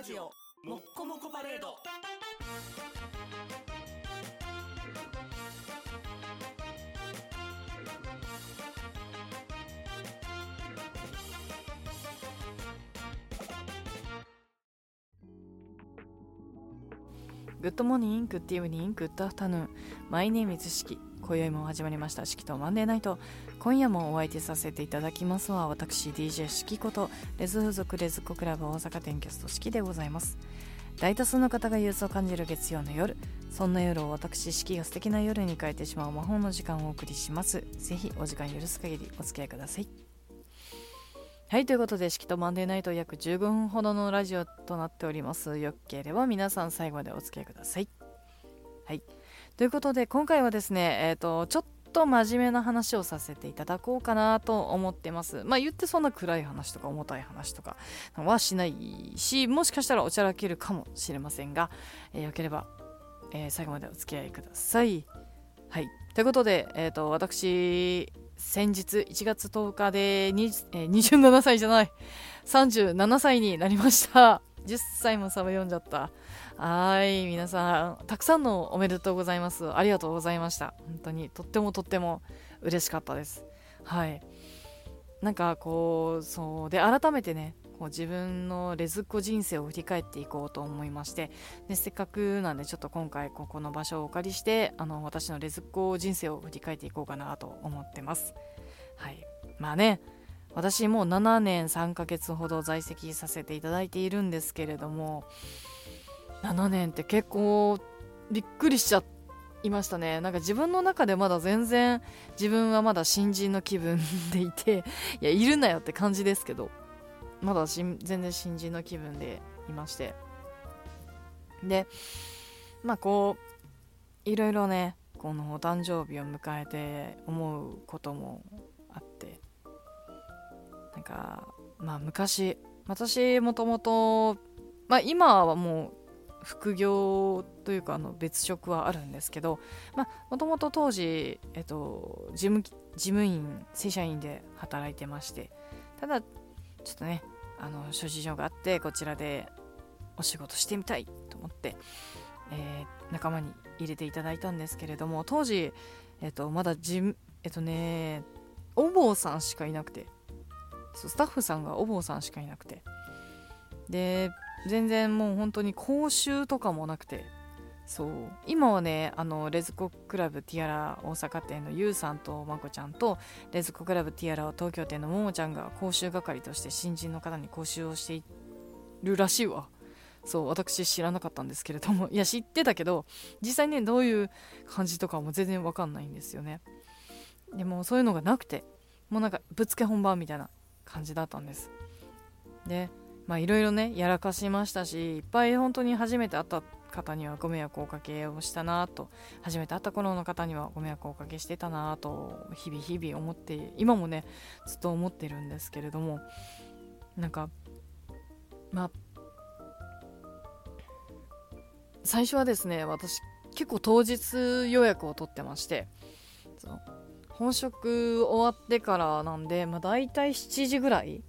ラジオもっこもこパレード。 グッドモーニング、グッドイブニング、グッドアフタヌーン。マイネームイズシキ。今宵も始まりましたシキとマンデーナイト。今夜もお相手させていただきますは私 DJ シキことレズ風俗レズコクラブ大阪店キャストシキでございます。大多数の方が憂鬱を感じる月曜の夜、そんな夜を私シキが素敵な夜に変えてしまう魔法の時間をお送りします。ぜひお時間許す限りお付き合いください。はい、ということで、シキとマンデーナイト約15分ほどのラジオとなっております。よければ皆さん最後までお付き合いください。はい、ということで今回はですね、ちょっと真面目な話をさせていただこうかなと思ってます。言ってそんな暗い話とか重たい話とかはしないし、もしかしたらおちゃらけるかもしれませんが、よければ、最後までお付き合いください。はい、ということで、私先日1月10日で27歳じゃない37歳になりました。10歳もサバ読んじゃった。はい、皆さんたくさんのおめでとうございます。ありがとうございました。本当にとっても嬉しかったです。はい、なんかこうそうで改めてね、こう自分のレズっ子人生を振り返っていこうと思いまして、でせっかくなんでちょっと今回ここの場所をお借りして私のレズっ子人生を振り返っていこうかなと思ってます。はい、私もう7年3ヶ月ほど在籍させていただいているんですけれども、7年って結構びっくりしちゃいましたね。なんか自分の中でまだ全然自分はまだ新人の気分でいて、いやいるなよって感じですけど、まだ全然新人の気分でいまして、でこういろいろね、このお誕生日を迎えて思うこともあって、なんか昔私もともと今はもう副業というか別職はあるんですけど、もともと当時、事務員正社員で働いてまして、ただちょっとね諸事情があってこちらでお仕事してみたいと思って、仲間に入れていただいたんですけれども、当時、まだお坊さんしかいなくて、スタッフさんがお坊さんしかいなくて、で全然もう本当に講習とかもなくて、そう今はねレズコクラブティアラ大阪店のゆうさんとまこちゃんと、レズコクラブティアラ東京店のももちゃんが講習係として新人の方に講習をしているらしいわ。そう私知らなかったんですけれども、いや知ってたけど実際ねどういう感じとかも全然わかんないんですよね。でもそういうのがなくて、もうなんかぶっつけ本番みたいな感じだったんです。でいろいろねやらかしましたし、いっぱい本当に初めて会った方にはご迷惑をおかけをしたなと、初めて会った頃の方にはご迷惑をおかけしてたなと日々思って、今もねずっと思ってるんですけれども、なんか最初はですね、私結構当日予約を取ってまして、本職終わってからなんで、だいたい7時ぐらい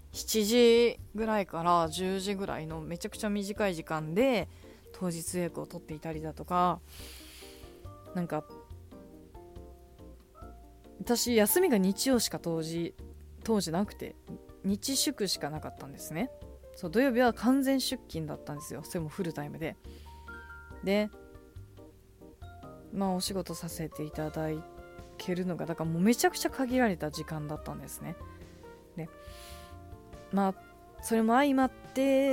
から10時ぐらいのめちゃくちゃ短い時間で当日予約を取っていたりだとか、なんか私休みが日曜しか当時なくて、日祝しかなかったんですね。そう土曜日は完全出勤だったんですよ。それもフルタイムでお仕事させていただけるのがだからもうめちゃくちゃ限られた時間だったんですね。でそれも相まって、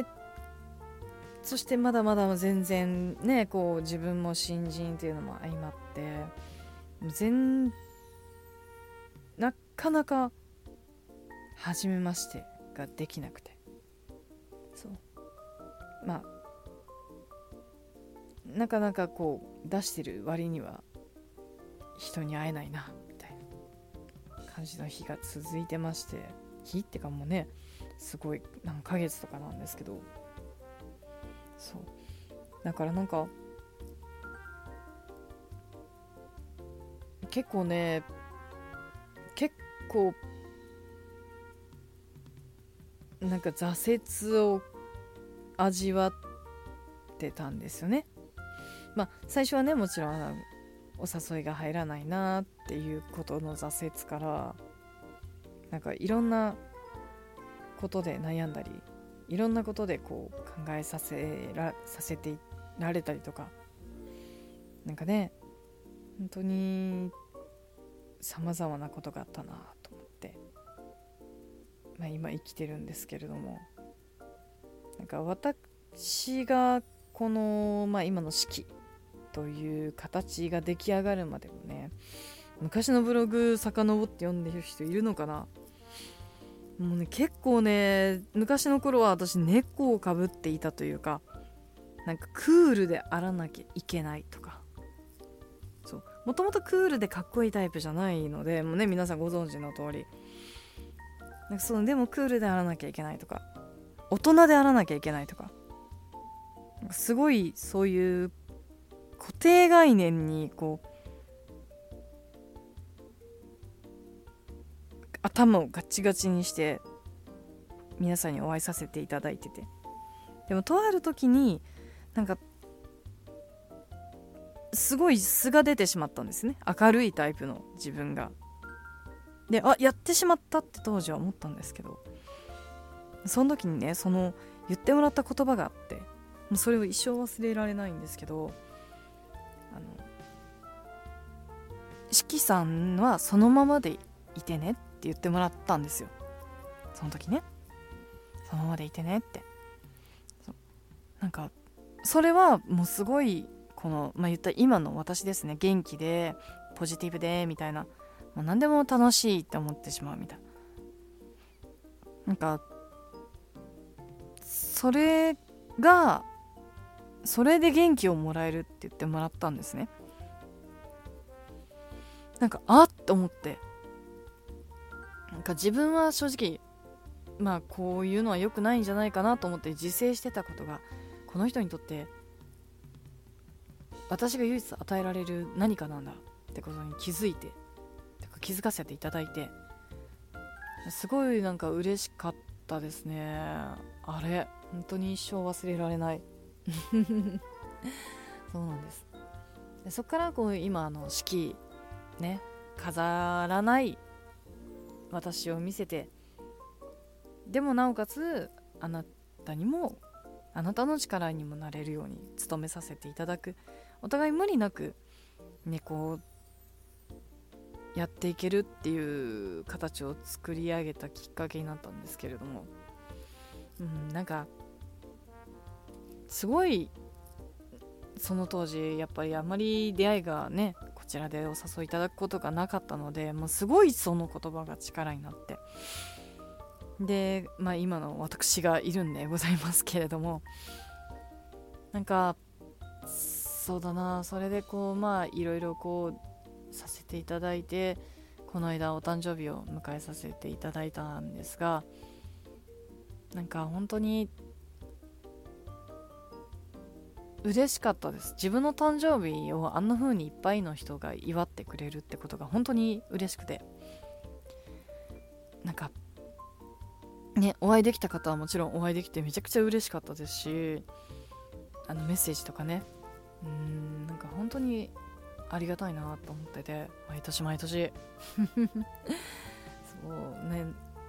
そしてまだまだ全然ねこう自分も新人っていうのも相まって、なかなか初めましてができなくて、そうなかなかこう出してる割には人に会えないなみたいな感じの日が続いてまして、日ってかもうねすごい何ヶ月とかなんですけど、そうだからなんか結構なんか挫折を味わってたんですよね。最初はねもちろんお誘いが入らないなっていうことの挫折から、なんかいろんなことで悩んだり、いろんなことでこう考えさせてられたりとか、なんかね本当に様々なことがあったなと思って、今生きてるんですけれども、なんか私がこの、今の式という形が出来上がるまでもね、昔のブログ遡って読んでる人いるのかな。もうね結構ね、昔の頃は私猫をかぶっていたというか、なんかクールであらなきゃいけないとか、そうもともとクールでかっこいいタイプじゃないので、もうね皆さんご存知の通り、なんかでもクールであらなきゃいけないとか、大人であらなきゃいけないとか、なんかすごいそういう固定概念にこう頭をガチガチにして皆さんにお会いさせていただいてて、でもとある時になんかすごい素が出てしまったんですね。明るいタイプの自分が。で、やってしまったって当時は思ったんですけど、その時にね言ってもらった言葉があって、もうそれを一生忘れられないんですけど、しきさんはそのままでいてねって言ってもらったんですよ。その時ね、そのままでいてねって。なんかそれはもうすごいこの、言った今の私ですね、元気でポジティブでみたいな、もう何でも楽しいって思ってしまうみたいな、なんかそれで元気をもらえるって言ってもらったんですね。なんかっと思って、なんか自分は正直こういうのは良くないんじゃないかなと思って自制してたことが、この人にとって私が唯一与えられる何かなんだってことに気づいて、気づかせていただいて、すごいなんか嬉しかったですね。あれ本当に一生忘れられないそうなんです。でそっからこう今式ね、飾らない私を見せて、でもなおかつあなたにもあなたの力にもなれるように努めさせていただく、お互い無理なくねこうやっていけるっていう形を作り上げたきっかけになったんですけれども、なんかすごいその当時やっぱりあまり出会いがねこちらでお誘いいただくことがなかったので、もうすごいその言葉が力になって、で今の私がいるんでございますけれども、なんかそうだな、それでこういろいろこうさせていただいて、この間お誕生日を迎えさせていただいたんですが、なんか本当に嬉しかったです。自分の誕生日をあんな風にいっぱいの人が祝ってくれるってことが本当に嬉しくて、なんかね、お会いできた方はもちろんお会いできてめちゃくちゃ嬉しかったですし、メッセージとかね、なんか本当にありがたいなと思ってて、毎年毎年そうね、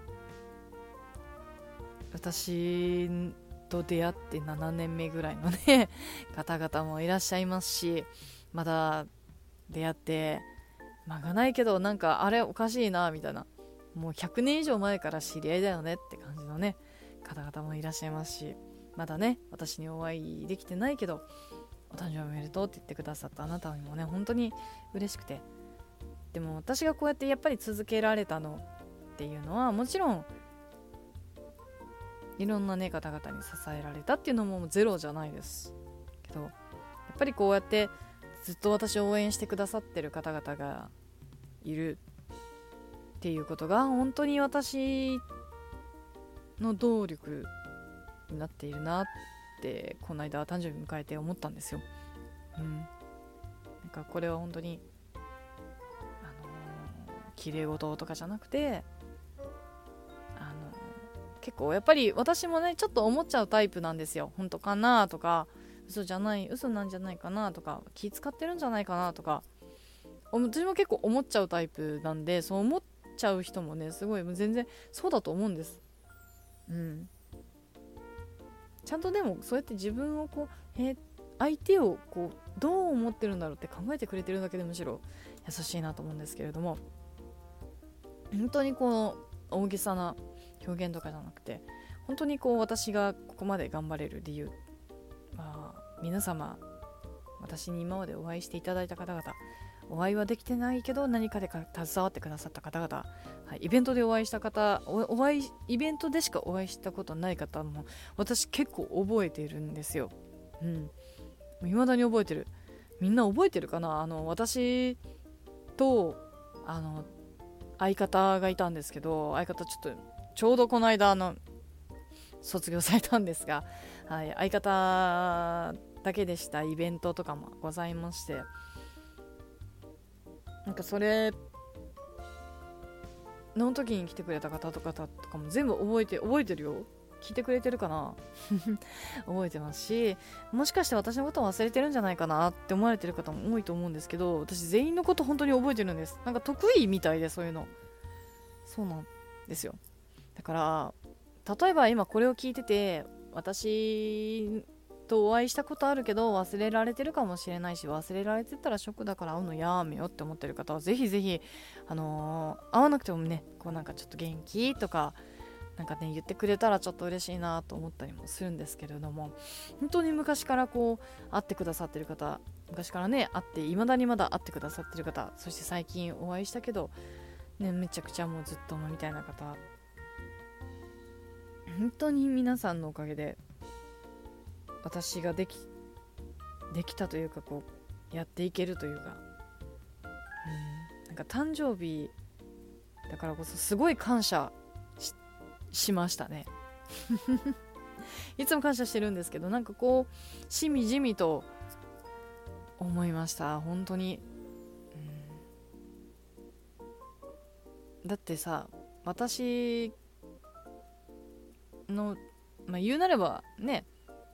私と出会って7年目ぐらいのね方々もいらっしゃいますし、まだ出会って間がないけど、なんかあれおかしいなみたいな、もう100年以上前から知り合いだよねって感じのね方々もいらっしゃいますし、まだね私にお会いできてないけどお誕生日おめでとうって言ってくださったあなたにもね本当に嬉しくて、でも私がこうやってやっぱり続けられたのっていうのは、もちろんいろんなね方々に支えられたっていうのもゼロじゃないですけど、やっぱりこうやってずっと私を応援してくださってる方々がいるっていうことが本当に私の動力になっているなってこの間誕生日迎えて思ったんですよ。なんかこれは本当に綺麗事とかじゃなくて、 結構やっぱり私もねちょっと思っちゃうタイプなんですよ。本当かなとか、嘘なんじゃないかなとか、気使ってるんじゃないかなとか、私も結構思っちゃうタイプなんで、そう思っちゃう人もねすごいもう全然そうだと思うんです。ちゃんとでもそうやって自分をこう、相手をこうどう思ってるんだろうって考えてくれてるだけでむしろ優しいなと思うんですけれども、本当にこの大げさな表現とかじゃなくて、本当にこう私がここまで頑張れる理由は、皆様、私に今までお会いしていただいた方々、お会いはできてないけど何かで携わってくださった方々、イベントでお会いした方、イベントでしかお会いしたことない方も私結構覚えているんですよ。未だに覚えてる。みんな覚えてるかな。私と相方がいたんですけど、相方ちょうどこの間卒業されたんですが、相方だけでしたイベントとかもございまして、なんかそれの時に来てくれた方とかも全部覚えてるよ。聞いてくれてるかな覚えてますし、もしかして私のことを忘れてるんじゃないかなって思われてる方も多いと思うんですけど、私全員のこと本当に覚えてるんです。なんか得意みたいで、そういうの。そうなんですよ。だから例えば今これを聞いてて、私とお会いしたことあるけど忘れられてるかもしれないし、忘れられてたらショックだから会うのやめよって思ってる方はぜひぜひ、会わなくてもね、こうなんかちょっと元気とかなんかね言ってくれたらちょっと嬉しいなと思ったりもするんですけれども、本当に昔からこう会ってくださってる方、昔からね会って未だにまだ会ってくださってる方、そして最近お会いしたけどね、めちゃくちゃもうずっとみたいな方、本当に皆さんのおかげで私ができたというか、こうやっていけるというか、なんか誕生日だからこそすごい感謝 しましたねいつも感謝してるんですけど、なんかこうしみじみと思いました。本当に、だってさ、私の、言うなればね、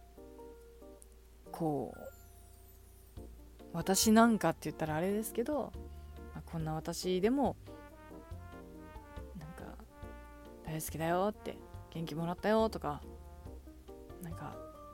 こう私なんかって言ったらあれですけど、こんな私でもなんか大好きだよって、元気もらったよとか、なんか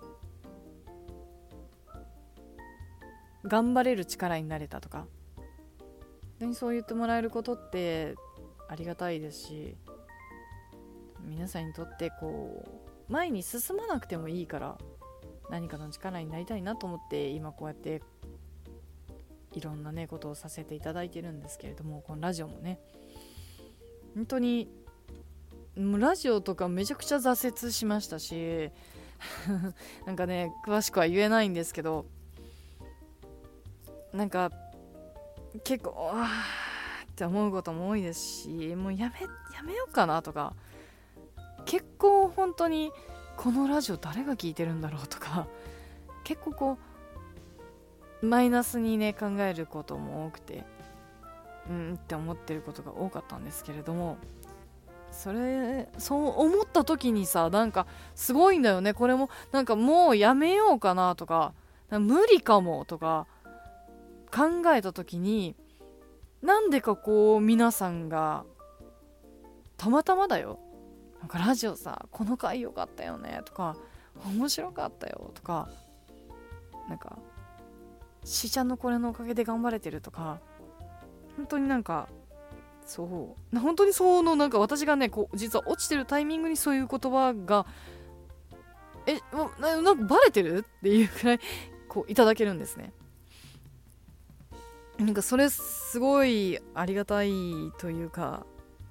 頑張れる力になれたとか、そう言ってもらえることってありがたいですし、皆さんにとってこう前に進まなくてもいいから何かの力になりたいなと思って今こうやっていろんなねことをさせていただいてるんですけれども、このラジオもね本当にもうラジオとかめちゃくちゃ挫折しましたしなんかね詳しくは言えないんですけど、なんか結構って思うことも多いですし、もうやめようかなとか、結構本当にこのラジオ誰が聞いてるんだろうとか、結構こうマイナスにね考えることも多くてって思ってることが多かったんですけれども、そう思った時にさ、なんかすごいんだよね。これもなんかもうやめようかなとか、無理かもとか考えた時に、なんでかこう皆さんがたまたまだよ、なんかラジオさこの回良かったよねとか、面白かったよとか、なんかしーちゃんのこれのおかげで頑張れてるとか、本当になんか本当になんか私がねこう実は落ちてるタイミングにそういう言葉がなんかバレてるっていうくらいこういただけるんですね。なんかそれすごいありがたいというか、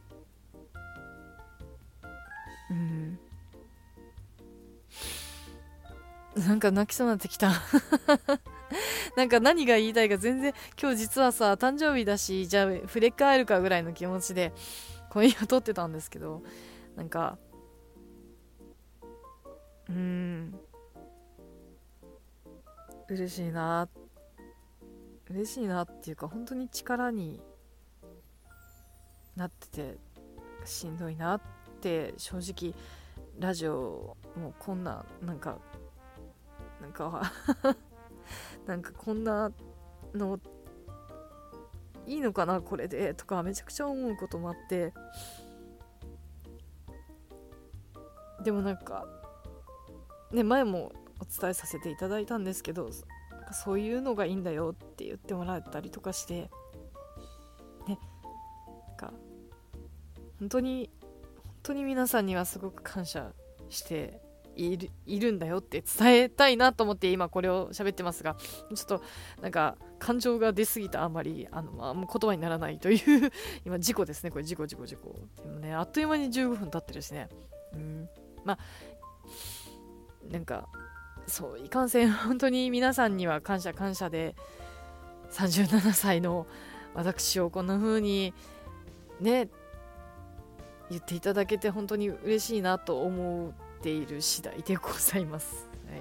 なんか泣きそうになってきたなんか何が言いたいか全然、今日実はさ誕生日だし、じゃあ触れ替えるかぐらいの気持ちで声を取ってたんですけど、なんか嬉しいなっていうか、本当に力になっててしんどいなって正直ラジオもこんななんかこんなのいいのかなこれでとかめちゃくちゃ思うこともあって、でもなんかね、前もお伝えさせていただいたんですけど、なんかそういうのがいいんだよって言ってもらえたりとかしてね、なんか本当に皆さんにはすごく感謝しているんだよって伝えたいなと思って今これを喋ってますが、ちょっとなんか感情が出すぎたあまりもう言葉にならないという今事故ですね、これ事故でもね、あっという間に15分経ってるしね、まあなんかそういかんせん本当に皆さんには感謝で37歳の私をこんな風にね言っていただけて本当に嬉しいなと思っている次第でございます。はい、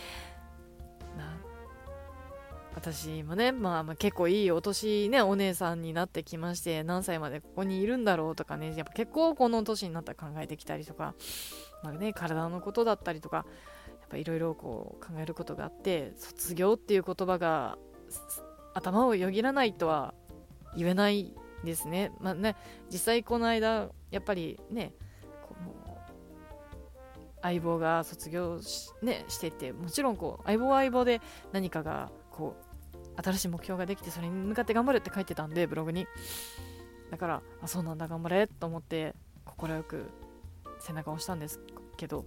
私もね、結構いいお年ねお姉さんになってきまして、何歳までここにいるんだろうとかね、やっぱ結構この年になったら考えてきたりとか、体のことだったりとかやっぱいろいろこう考えることがあって、卒業っていう言葉が頭をよぎらないとは言えないですね。実際この間やっぱりね、この相棒が卒業してて、もちろんこう相棒は相棒で何かがこう新しい目標ができて、それに向かって頑張るって書いてたんでブログに、だからそうなんだ頑張れと思って快く背中を押したんですけど、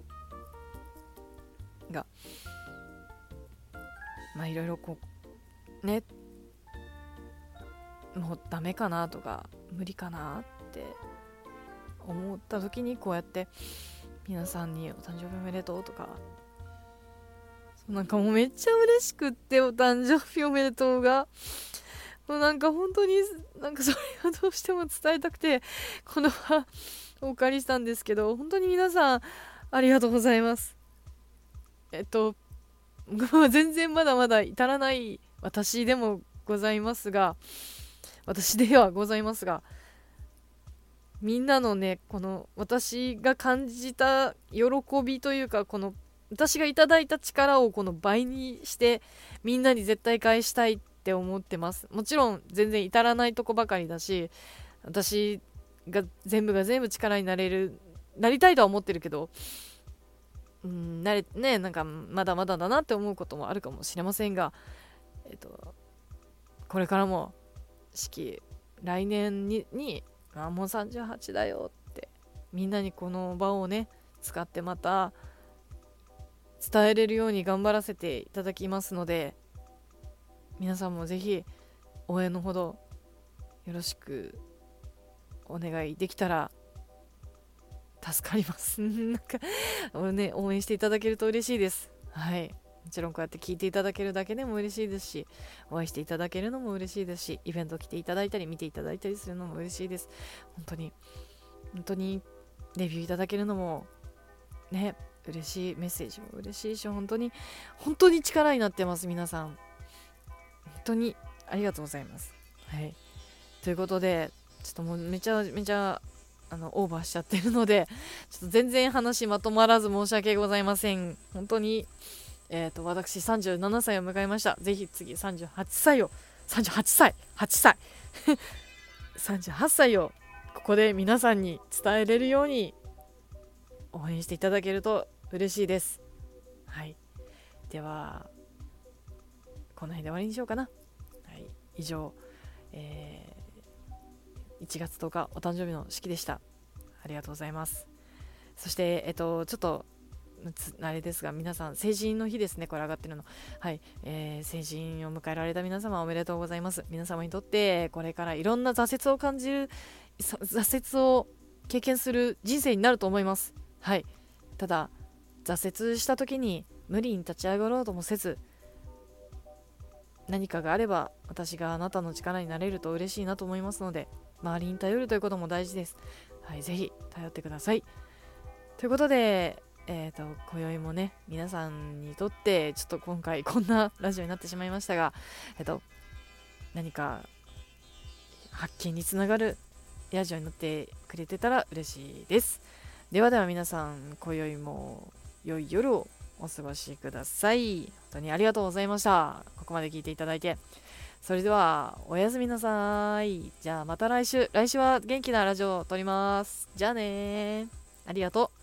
いろいろこうね、もうダメかなとか無理かなって思った時にこうやって皆さんにお誕生日おめでとうとか、なんかもうめっちゃ嬉しくって、お誕生日おめでとうがもうなんか本当になんかそれがどうしても伝えたくてこの場をお借りしたんですけど、本当に皆さんありがとうございます。全然まだまだ至らない私ではございますが、みんなのね、この私が感じた喜びというか、この私がいただいた力をこの倍にしてみんなに絶対返したいって思ってます。もちろん全然至らないとこばかりだし、私が全部力になりたいとは思ってるけど、なんかまだまだだなって思うこともあるかもしれませんが、これからも来年にもう38だよってみんなにこの場をね使ってまた伝えれるように頑張らせていただきますので、皆さんもぜひ応援のほどよろしくお願いできたら助かりますなんか応援していただけると嬉しいです。はい、もちろんこうやって聞いていただけるだけでも嬉しいですし、お会いしていただけるのも嬉しいですし、イベント来ていただいたり見ていただいたりするのも嬉しいです。本当にレビューいただけるのもね嬉しい、メッセージも嬉しいし、本当に力になってます。皆さん本当にありがとうございます。はい、ということでちょっともうめちゃめちゃオーバーしちゃってるので、ちょっと全然話まとまらず申し訳ございません。本当に私37歳を迎えました。ぜひ次38歳38歳をここで皆さんに伝えれるように応援していただけると嬉しいです。はい、ではこの辺で終わりにしようかな。はい、以上、1月10日お誕生日の式でした。ありがとうございます。そしてちょっとあれですが、皆さん成人の日ですね、これ上がってるの。はい、成人を迎えられた皆様おめでとうございます。皆様にとってこれからいろんな挫折を経験する人生になると思います。はい、ただ挫折した時に無理に立ち上がろうともせず、何かがあれば私があなたの力になれると嬉しいなと思いますので、周りに頼るということも大事です。はい、ぜひ頼ってください。ということで今宵もね皆さんにとってちょっと今回こんなラジオになってしまいましたが、何か発見につながるラジオになってくれてたら嬉しいです。 ではでは皆さん、今宵も良い夜をお過ごしください。本当にありがとうございました。ここまで聞いていただいて。それではおやすみなさい。じゃあまた来週は元気なラジオを撮ります。じゃあねー。ありがとう。